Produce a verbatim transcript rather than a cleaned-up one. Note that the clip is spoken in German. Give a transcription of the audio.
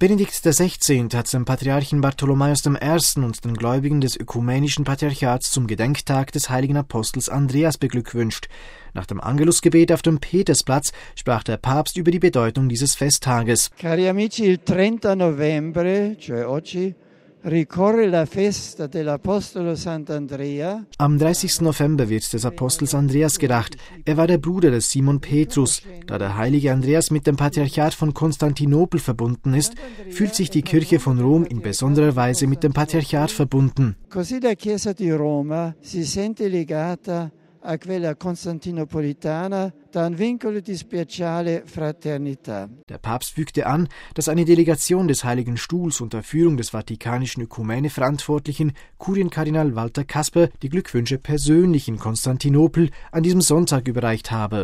Benedikt der Sechzehnte hat dem Patriarchen Bartholomäus der Erste und den Gläubigen des Ökumenischen Patriarchats zum Gedenktag des heiligen Apostels Andreas beglückwünscht. Nach dem Angelusgebet auf dem Petersplatz sprach der Papst über die Bedeutung dieses Festtages. Cari amici, il trenta novembre, cioè oggi, ricorre la festa dell'Apostolo Sant'Andrea. Am dreißigsten November wird des Apostels Andreas gedacht. Er war der Bruder des Simon Petrus. Da der heilige Andreas mit dem Patriarchat von Konstantinopel verbunden ist, fühlt sich die Kirche von Rom in besonderer Weise mit dem Patriarchat verbunden. Così la Chiesa di Roma si sente legata a quella costantinopolitana da un vincolo di speciale fraternità. Der Papst fügte an, dass eine Delegation des Heiligen Stuhls unter Führung des Vatikanischen Ökumene-Verantwortlichen Kurienkardinal Walter Kasper die Glückwünsche persönlich in Konstantinopel an diesem Sonntag überreicht habe.